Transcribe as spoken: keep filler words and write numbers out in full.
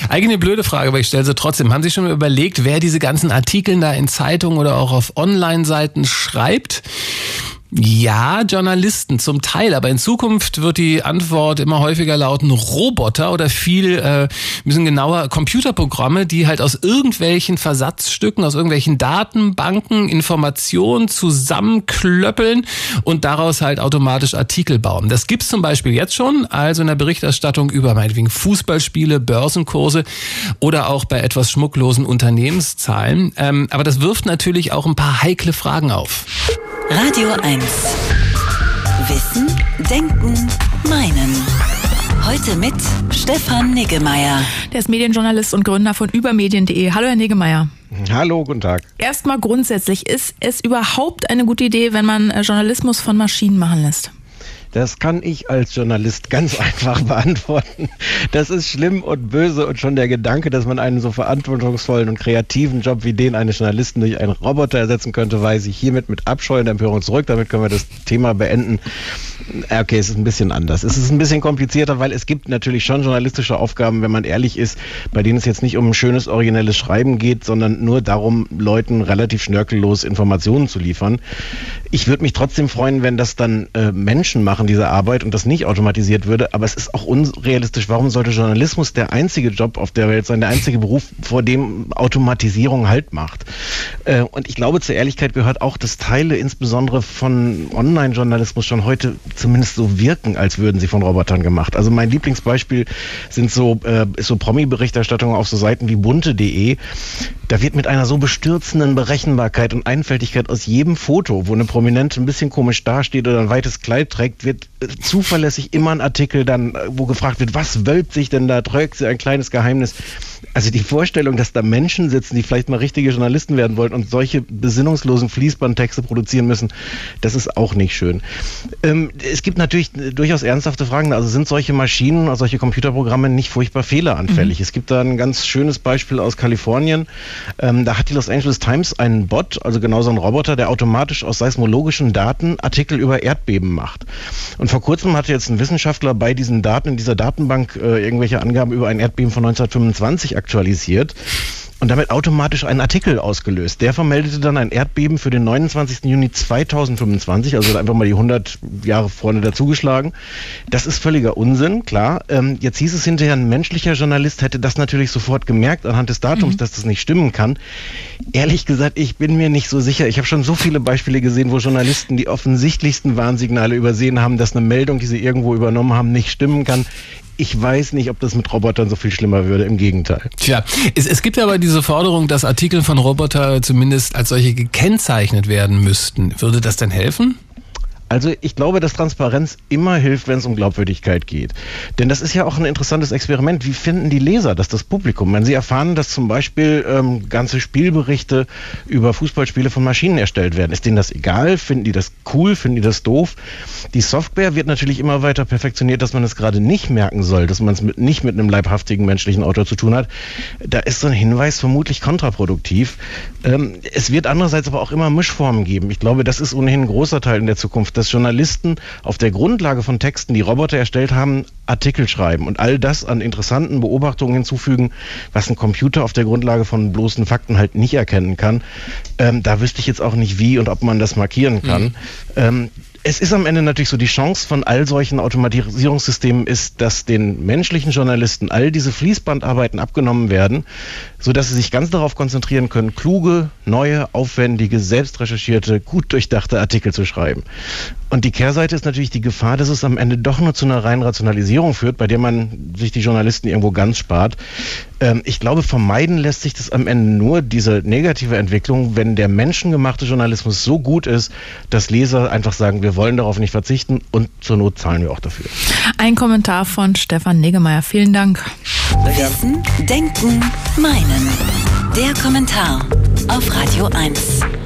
Eigentlich eine blöde Frage, aber ich stelle sie trotzdem. Haben Sie schon mal überlegt, wer diese ganzen Artikel da in Zeitungen oder auch auf Online-Seiten schreibt? Ja, Journalisten zum Teil, aber in Zukunft wird die Antwort immer häufiger lauten Roboter oder viel, äh, bisschen genauer Computerprogramme, die halt aus irgendwelchen Versatzstücken, aus irgendwelchen Datenbanken Informationen zusammenklöppeln und daraus halt automatisch Artikel bauen. Das gibt's zum Beispiel jetzt schon, also in der Berichterstattung über meinetwegen Fußballspiele, Börsenkurse oder auch bei etwas schmucklosen Unternehmenszahlen. Ähm, aber das wirft natürlich auch ein paar heikle Fragen auf. Radio eins. Wissen, Denken, Meinen. Heute mit Stefan Niggemeier. Der ist Medienjournalist und Gründer von übermedien punkt de. Hallo, Herr Niggemeier. Hallo, guten Tag. Erstmal grundsätzlich, ist es überhaupt eine gute Idee, wenn man Journalismus von Maschinen machen lässt? Das kann ich als Journalist ganz einfach beantworten. Das ist schlimm und böse und schon der Gedanke, dass man einen so verantwortungsvollen und kreativen Job wie den eines Journalisten durch einen Roboter ersetzen könnte, weise ich hiermit mit Abscheu und Empörung zurück. Damit können wir das Thema beenden. Okay, es ist ein bisschen anders. Es ist ein bisschen komplizierter, weil es gibt natürlich schon journalistische Aufgaben, wenn man ehrlich ist, bei denen es jetzt nicht um ein schönes, originelles Schreiben geht, sondern nur darum, Leuten relativ schnörkellos Informationen zu liefern. Ich würde mich trotzdem freuen, wenn das dann äh, Menschen machen, diese Arbeit, und das nicht automatisiert würde, aber es ist auch unrealistisch. Warum sollte Journalismus der einzige Job auf der Welt sein, der einzige Beruf, vor dem Automatisierung Halt macht? Äh, und ich glaube, zur Ehrlichkeit gehört auch, dass Teile insbesondere von Online-Journalismus schon heute zumindest so wirken, als würden sie von Robotern gemacht. Also mein Lieblingsbeispiel sind so, äh, ist so Promi-Berichterstattung auf so Seiten wie bunte punkt de. Da wird mit einer so bestürzenden Berechenbarkeit und Einfältigkeit aus jedem Foto, wo eine Prominente ein bisschen komisch dasteht oder ein weites Kleid trägt, wird zuverlässig immer ein Artikel dann, wo gefragt wird, was wölbt sich denn da, trägt sie ein kleines Geheimnis? Also die Vorstellung, dass da Menschen sitzen, die vielleicht mal richtige Journalisten werden wollen und solche besinnungslosen Fließbandtexte produzieren müssen, das ist auch nicht schön. Ähm, es gibt natürlich durchaus ernsthafte Fragen. Also sind solche Maschinen, also solche Computerprogramme nicht furchtbar fehleranfällig? Mhm. Es gibt da ein ganz schönes Beispiel aus Kalifornien. Ähm, da hat die Los Angeles Times einen Bot, also genau so einen Roboter, der automatisch aus seismologischen Daten Artikel über Erdbeben macht. Und vor kurzem hatte jetzt ein Wissenschaftler bei diesen Daten, in dieser Datenbank, äh, irgendwelche Angaben über ein Erdbeben von neunzehnhundertfünfundzwanzig aktualisiert und damit automatisch einen Artikel ausgelöst. Der vermeldete dann ein Erdbeben für den neunundzwanzigsten Juni zweitausendfünfundzwanzig, also einfach mal die hundert Jahre vorne dazugeschlagen. Das ist völliger Unsinn, klar. Ähm, jetzt hieß es hinterher, ein menschlicher Journalist hätte das natürlich sofort gemerkt anhand des Datums, mhm. dass das nicht stimmen kann. Ehrlich gesagt, ich bin mir nicht so sicher. Ich habe schon so viele Beispiele gesehen, wo Journalisten die offensichtlichsten Warnsignale übersehen haben, dass eine Meldung, die sie irgendwo übernommen haben, nicht stimmen kann. Ich weiß nicht, ob das mit Robotern so viel schlimmer würde, im Gegenteil. Tja, es, es gibt aber diese Forderung, dass Artikel von Robotern zumindest als solche gekennzeichnet werden müssten. Würde das denn helfen? Also ich glaube, dass Transparenz immer hilft, wenn es um Glaubwürdigkeit geht. Denn das ist ja auch ein interessantes Experiment. Wie finden die Leser das, das Publikum? Wenn sie erfahren, dass zum Beispiel ähm, ganze Spielberichte über Fußballspiele von Maschinen erstellt werden, ist denen das egal? Finden die das cool? Finden die das doof? Die Software wird natürlich immer weiter perfektioniert, dass man es gerade nicht merken soll, dass man es mit, nicht mit einem leibhaftigen menschlichen Autor zu tun hat. Da ist so ein Hinweis vermutlich kontraproduktiv. Ähm, es wird andererseits aber auch immer Mischformen geben. Ich glaube, das ist ohnehin ein großer Teil in der Zukunft, dass Journalisten auf der Grundlage von Texten, die Roboter erstellt haben, Artikel schreiben und all das an interessanten Beobachtungen hinzufügen, was ein Computer auf der Grundlage von bloßen Fakten halt nicht erkennen kann. Ähm, da wüsste ich jetzt auch nicht, wie und ob man das markieren kann. Mhm. Ähm, Es ist am Ende natürlich so, die Chance von all solchen Automatisierungssystemen ist, dass den menschlichen Journalisten all diese Fließbandarbeiten abgenommen werden, sodass sie sich ganz darauf konzentrieren können, kluge, neue, aufwendige, selbst recherchierte, gut durchdachte Artikel zu schreiben. Und die Kehrseite ist natürlich die Gefahr, dass es am Ende doch nur zu einer reinen Rationalisierung führt, bei der man sich die Journalisten irgendwo ganz spart. Ähm, ich glaube, vermeiden lässt sich das am Ende nur, diese negative Entwicklung, wenn der menschengemachte Journalismus so gut ist, dass Leser einfach sagen, wir wollen darauf nicht verzichten und zur Not zahlen wir auch dafür. Ein Kommentar von Stefan Niggemeier. Vielen Dank. Wissen, Denken, Meinen. Der Kommentar auf Radio eins.